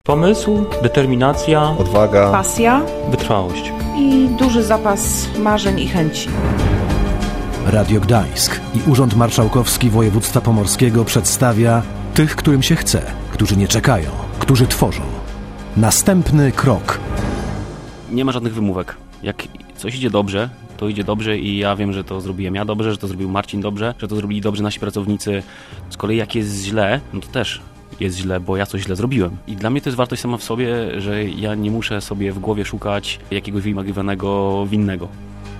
Pomysł, determinacja, odwaga, pasja, wytrwałość i duży zapas marzeń i chęci. Radio Gdańsk i Urząd Marszałkowski Województwa Pomorskiego przedstawia tych, którym się chce, którzy nie czekają, którzy tworzą. Następny krok. Nie ma żadnych wymówek. Jak coś idzie dobrze, to idzie dobrze i ja wiem, że to zrobiłem ja dobrze, że to zrobił Marcin dobrze, że to zrobili dobrze nasi pracownicy. Z kolei jak jest źle, no to też jest źle, bo ja coś źle zrobiłem. I dla mnie to jest wartość sama w sobie, że ja nie muszę sobie w głowie szukać jakiegoś wymagiowanego winnego.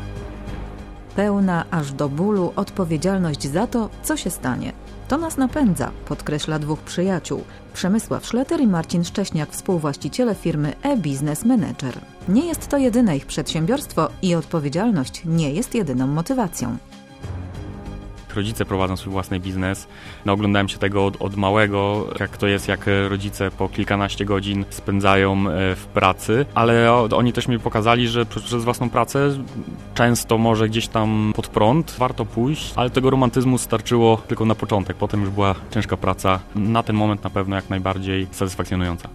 Pełna aż do bólu odpowiedzialność za to, co się stanie. To nas napędza, podkreśla dwóch przyjaciół. Przemysław Szleter i Marcin Szcześniak, współwłaściciele firmy e-Business Manager. Nie jest to jedyne ich przedsiębiorstwo i odpowiedzialność nie jest jedyną motywacją. Rodzice prowadzą swój własny biznes. Oglądałem się tego od małego, jak to jest, jak rodzice po kilkanaście godzin spędzają w pracy, ale oni też mi pokazali, że przez własną pracę często może gdzieś tam pod prąd warto pójść, ale tego romantyzmu starczyło tylko na początek. Potem już była ciężka praca. Na ten moment na pewno jak najbardziej satysfakcjonująca.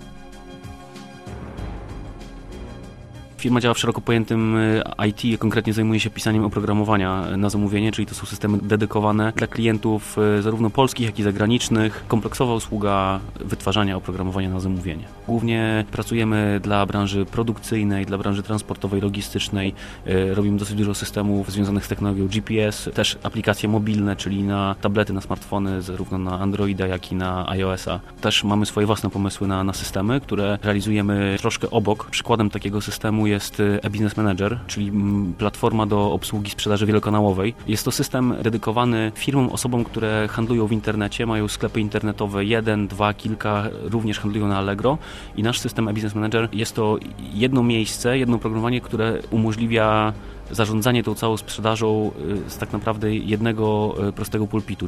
Firma działa w szeroko pojętym IT, konkretnie zajmuje się pisaniem oprogramowania na zamówienie, czyli to są systemy dedykowane dla klientów zarówno polskich, jak i zagranicznych. Kompleksowa usługa wytwarzania oprogramowania na zamówienie. Głównie pracujemy dla branży produkcyjnej, dla branży transportowej, logistycznej. Robimy dosyć dużo systemów związanych z technologią GPS, też aplikacje mobilne, czyli na tablety, na smartfony, zarówno na Androida, jak i na iOS-a. Też mamy swoje własne pomysły na systemy, które realizujemy troszkę obok. Przykładem takiego systemu jest e-Business Manager, czyli platforma do obsługi sprzedaży wielokanałowej. Jest to system dedykowany firmom, osobom, które handlują w internecie, mają sklepy internetowe, 1, 2, kilka, również handlują na Allegro i nasz system e-Business Manager jest to jedno miejsce, jedno oprogramowanie, które umożliwia zarządzanie tą całą sprzedażą z tak naprawdę jednego prostego pulpitu.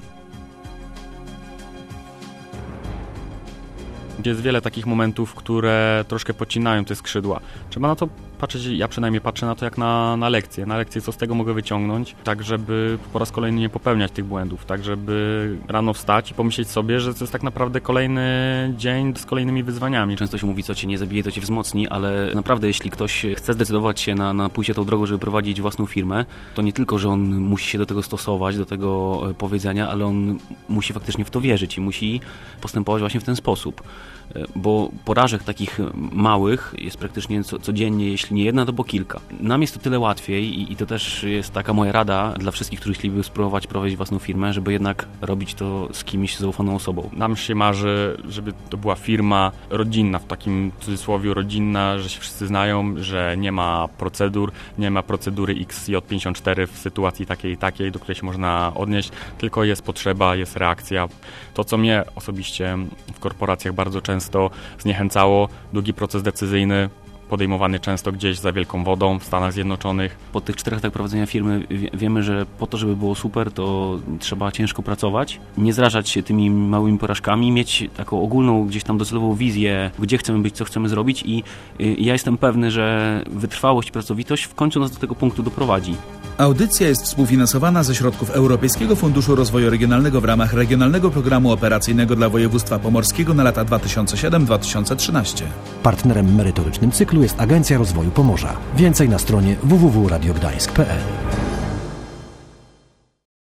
Jest wiele takich momentów, które troszkę podcinają te skrzydła. Trzeba na to patrzeć, ja przynajmniej patrzę na to jak na lekcję. Na lekcję, co z tego mogę wyciągnąć, tak żeby po raz kolejny nie popełniać tych błędów, tak żeby rano wstać i pomyśleć sobie, że to jest tak naprawdę kolejny dzień z kolejnymi wyzwaniami. Często się mówi, co cię nie zabije, to cię wzmocni, ale naprawdę jeśli ktoś chce zdecydować się na pójście tą drogą, żeby prowadzić własną firmę, to nie tylko, że on musi się do tego stosować, do tego powiedzenia, ale on musi faktycznie w to wierzyć i musi postępować właśnie w ten sposób. Bo porażek takich małych jest praktycznie codziennie, jeśli nie jedna, to po kilka. Nam jest to tyle łatwiej i to też jest taka moja rada dla wszystkich, którzy chcieliby spróbować prowadzić własną firmę, żeby jednak robić to z kimś zaufaną osobą. Nam się marzy, żeby to była firma rodzinna, w takim cudzysłowie rodzinna, że się wszyscy znają, że nie ma procedur, nie ma procedury XJ54 w sytuacji takiej i takiej, do której się można odnieść, tylko jest potrzeba, jest reakcja. To, co mnie osobiście w korporacjach bardzo często zniechęcało, długi proces decyzyjny, podejmowany często gdzieś za wielką wodą w Stanach Zjednoczonych. Po tych 4 latach prowadzenia firmy wiemy, że po to, żeby było super, to trzeba ciężko pracować, nie zrażać się tymi małymi porażkami, mieć taką ogólną gdzieś tam docelową wizję, gdzie chcemy być, co chcemy zrobić i ja jestem pewny, że wytrwałość i pracowitość w końcu nas do tego punktu doprowadzi. Audycja jest współfinansowana ze środków Europejskiego Funduszu Rozwoju Regionalnego w ramach Regionalnego Programu Operacyjnego dla Województwa Pomorskiego na lata 2007-2013. Partnerem merytorycznym cyklu jest Agencja Rozwoju Pomorza. Więcej na stronie www.radiogdańsk.pl.